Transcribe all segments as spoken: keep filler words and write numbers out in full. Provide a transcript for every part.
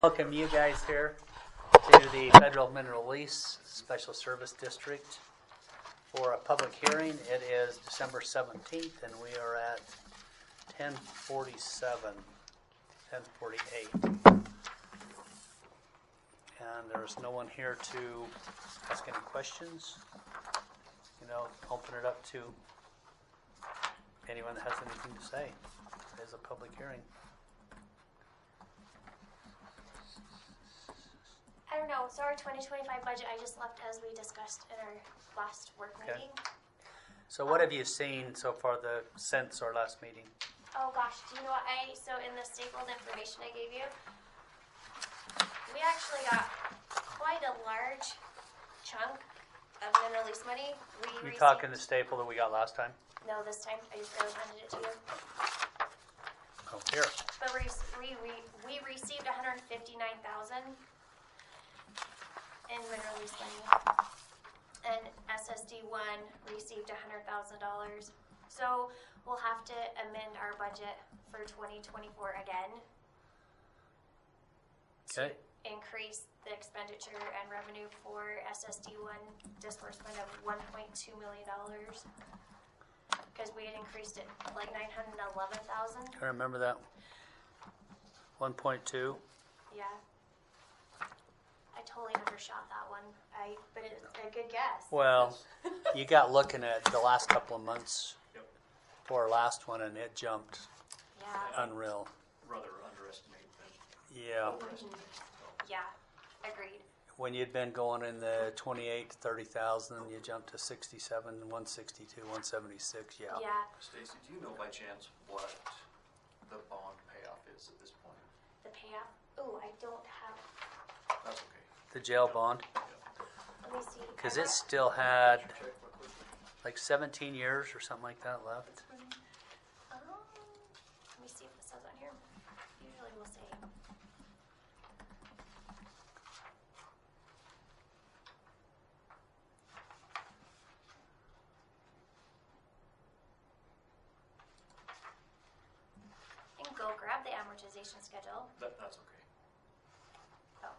Welcome you guys here to the Federal Mineral Lease Special Service District for a public hearing. It is December seventeenth and we are at ten forty-seven, ten forty-eight. And there's no one here to ask any questions. You know, open it up to anyone that has anything to say. It is a public hearing. I don't know. So our twenty twenty-five budget I just left as we discussed in our last work Okay. meeting. So what have you seen so far the since our last meeting? Oh gosh, do you know what I, so in the stapled information I gave you, we actually got quite a large chunk of mineral lease money. We You received, talking the staple that we got last time? No, this time I just barely handed it to you. Oh, here. But we, we, we, we received one hundred fifty-nine thousand in mineral lease money. And S S D one received one hundred thousand dollars. So we'll have to amend our budget for twenty twenty-four again. Okay. To increase the expenditure and revenue for S S D one disbursement of one point two million dollars. Because we had increased it like nine hundred eleven thousand. I remember that. one point two. Yeah. I totally undershot that one. I, but it's a good guess. Well, you got looking at the last couple of months Yep. for our last one, and it jumped Yeah. unreal. Rather underestimate than Yeah. overestimate. So, Yeah. Agreed. When you'd been going in the twenty-eight to thirty thousand, you jumped to sixty-seven, one sixty-two, one seventy-six. Yeah. Yeah. Stacy, do you know by chance what the bond payoff is at this point? The payoff. Oh, I don't have. That's okay. The jail bond, Yeah. Let me see. because I it got- still had Check real quick. like seventeen years or something like that left. Um, let me see if it says on here. Usually we'll say. You can go grab the amortization schedule. That, that's okay. Oh,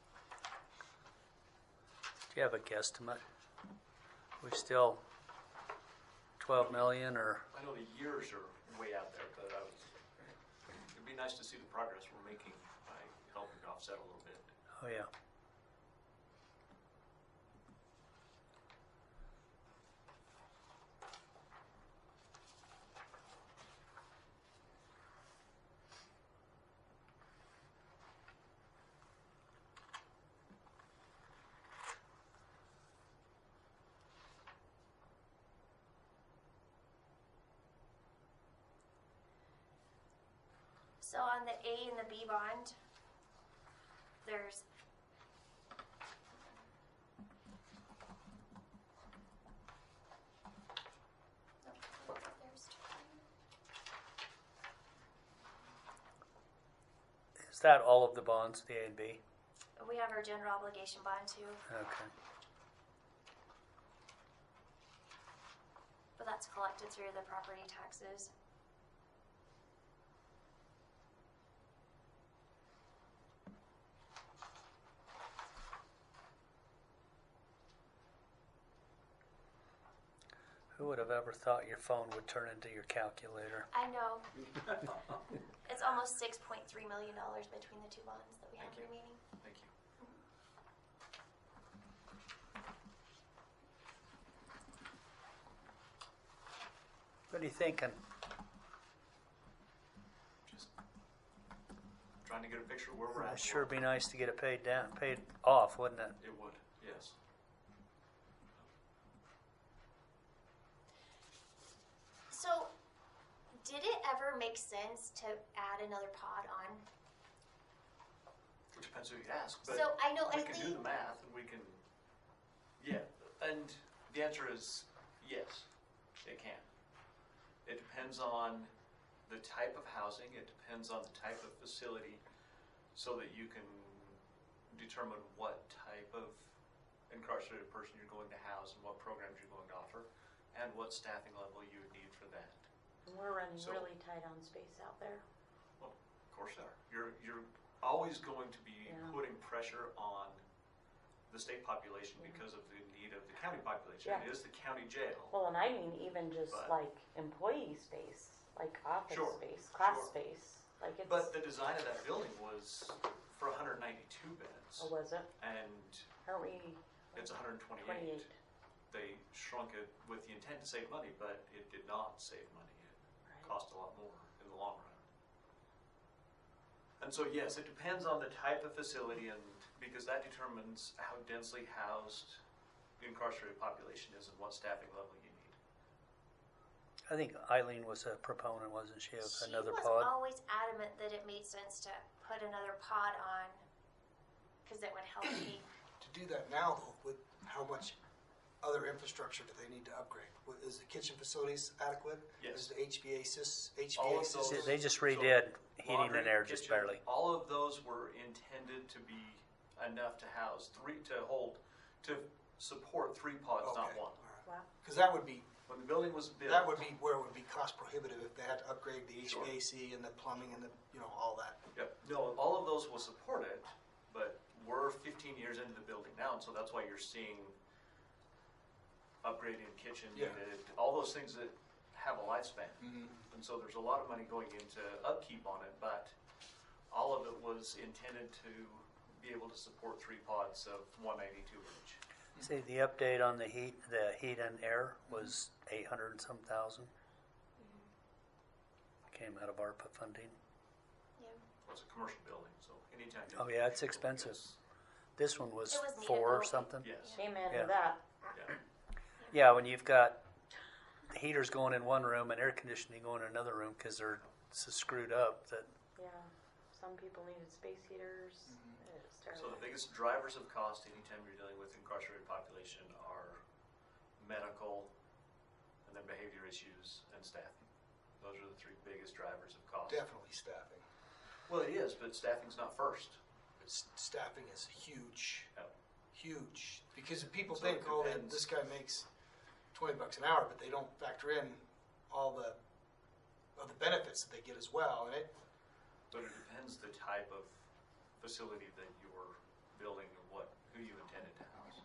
Do you have a guesstimate? We still twelve million or? I know the years are way out there, but I was, it'd be nice to see the progress we're making by helping to offset a little bit. Oh yeah. so on the A and the B bond, there's Nope, there's Is that all of the bonds, the A and B? we have our general obligation bond too, Okay. but that's collected through the property taxes. Who would have ever thought your phone would turn into your calculator? I know. It's almost six point three million dollars between the two bonds that we have Thank you. remaining. Thank you. What are you thinking? Just trying to get a picture of where we're at. It'd sure be nice to get it paid down, paid off, wouldn't it? It would, yes. So, did it ever make sense to add another pod on? It depends who you ask, but So, I know we at can do least, the math and we can, yeah, and the answer is yes, it can. It depends on the type of housing, it depends on the type of facility, so that you can determine what type of incarcerated person you're going to house and what programs you're going to offer, and what staffing level you would need for that. We're running So- really tight on space out there. Well, of course they are. You're, you're always going to be Yeah. putting pressure on the state population because of the need of the county population. Yeah. It is the county jail. Well, and I mean even just But- like employee space, like office Sure, space, class sure. space, like it's. But the design of that building was for one hundred ninety-two beds, Oh, was it? and Aren't we it's one hundred twenty-eight. twenty-eight? They shrunk it with the intent to save money, but it did not save money. It Right. cost a lot more in the long run. And so, yes, it depends on the type of facility, and because that determines how densely housed the incarcerated population is and what staffing level you need. I think Eileen was a proponent, wasn't she, of She another was pod? always adamant that it made sense to put another pod on because it would help keep. To do that now, though, with how much other infrastructure do they need to upgrade? What- Is the kitchen facilities adequate? Yes. Is the H V A sys, All of H V A those- system? They just redid heating Laundry, and air just kitchen, barely. All of those were intended to be enough to house three, to hold, to support three pods, not Okay, one. all right. Wow. Because that would be, When the building was built. that would be where it would be cost prohibitive if they had to upgrade the Sure. H V A C and the plumbing and the, you know, all that. Yep, no, all of those will support it, but we're fifteen years into the building now, and so that's why you're seeing upgrading kitchen Yeah. unit, all those things that have a lifespan. Mhm. And so there's a lot of money going into upkeep on it, but all of it was intended to be able to support three pods of one ninety-two each. See, the update on the heat, the heat and air was eight hundred and some thousand. Came out of ARPA funding. Yeah. It was a commercial building, so anytime. you- Oh, yeah, it's expensive. This one was It was needed, four or though. something. Yes, Amen Yeah. to that. yeah. Yeah, when you've got the heaters going in one room and air conditioning going in another room because they're so screwed up that Yeah. Some people needed space heaters. It was So terrible. the biggest drivers of cost anytime you're dealing with incarcerated population are medical, and then behavior issues and staffing. Those are the three biggest drivers of cost. Definitely staffing. Well, it is, but staffing's not first. S- Staffing is huge, Yep. huge. Because people So it think, oh, that depends. this guy makes twenty bucks an hour, but they don't factor in all the, of the benefits that they get as well. And it, But it depends the type of facility that you're building and what, who you intended to house.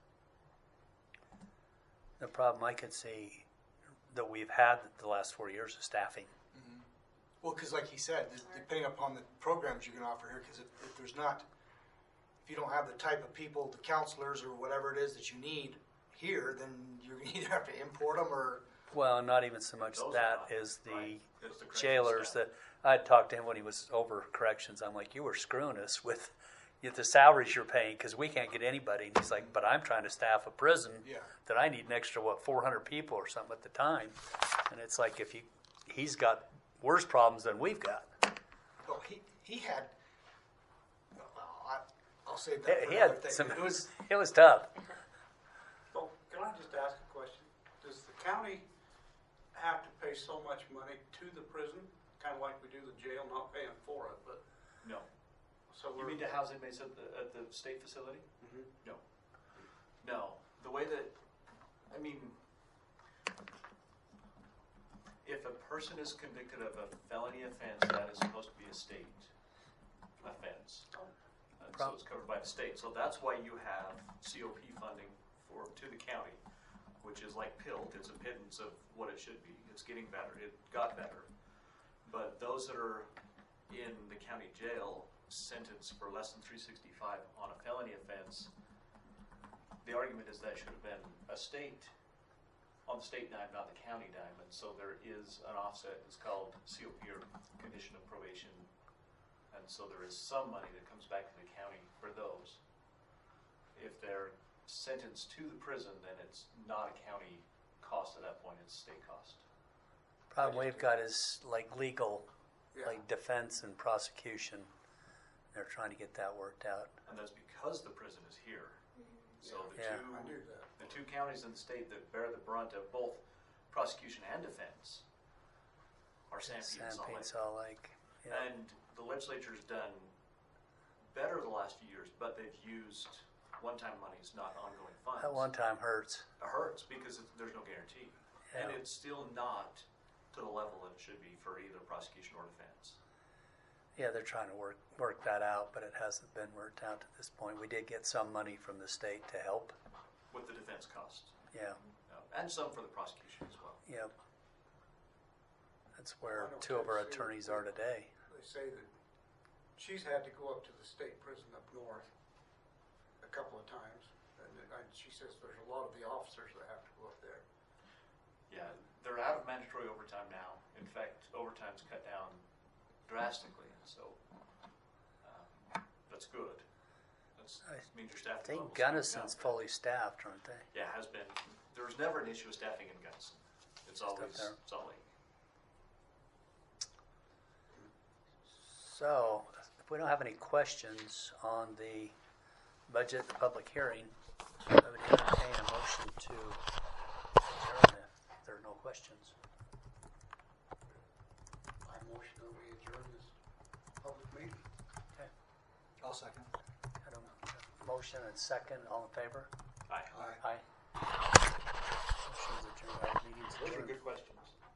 the problem I could see that we've had the last four years is staffing. well, because like he said, d- depending upon the programs you're going to offer here, because if, if there's not, if you don't have the type of people, the counselors or whatever it is that you need here, then you're going to either have to import them or, Well, not even so much Those are that not, is the right. It's the corrections jailers staff. that I talked to him when he was over corrections. I'm like, you were screwing us with the salaries you're paying because we can't get anybody. And he's like, but I'm trying to staff a prison Yeah. that I need an extra, what, four hundred people or something at the time. And it's like, if you, he's got worse problems than we've got. oh, he, he had, well, I, I'll save He that for he another had thing. some, It was, it was tough. So, can I just ask a question? Does the county have to pay so much money to the prison, kind of like we do the jail, not paying for it, but, No. so You we're. mean to house inmates at the, at the state facility? Mhm. No. No. The way that, I mean, if a person is convicted of a felony offense, that is supposed to be a state offense. And so Prob- it's covered by the state. So that's why you have C O P funding for, to the county, which is like PILT. It's a pittance of what it should be. It's getting better. It got better. But those that are in the county jail sentenced for less than three sixty-five on a felony offense, the argument is that should have been a state, on the state dime, not the county dime. And so there is an offset. It's called C O P, or condition of probation. And so there is some money that comes back to the county for those. If they're sentenced to the prison, then it's not a county cost at that point, it's state cost. Problem we've got is like legal, yeah. like defense and prosecution. They're trying to get that worked out. And that's because the prison is here. So the Yeah. two, I knew that. the two counties in the state that bear the brunt of both prosecution and defense are Sanpete and Salt Sanpete, Lake. Salt Lake. Yeah. And the legislature's done better the last few years, but they've used one-time monies, not ongoing funds. That one time hurts. It hurts because it, there's no guarantee. And Yeah. it's still not to the level that it should be for either prosecution or defense. Yeah, they're trying to work, work that out, but it hasn't been worked out to this point. We did get some money from the state to help. with the defense costs, Yeah, uh, and some for the prosecution as well. yeah. That's where I don't two of our think so. attorneys are today. They say that she's had to go up to the state prison up north a couple of times. And I- she says there's a lot of the officers that have to go up there. Yeah, they're out of mandatory overtime now. In fact, overtime's cut down drastically, so um, that's good. That's, I that means your staff. I think levels Gunnison's come down. fully staffed, aren't they? Yeah, has been. There was never an issue with staffing in Gunnison. It's up always there. Salt Lake. So, if we don't have any questions on the budget, the public hearing, I would entertain a motion to adjourn if there are no questions. I motion that we adjourn this public meeting. Okay, I'll second. got a motion and second, all in favor?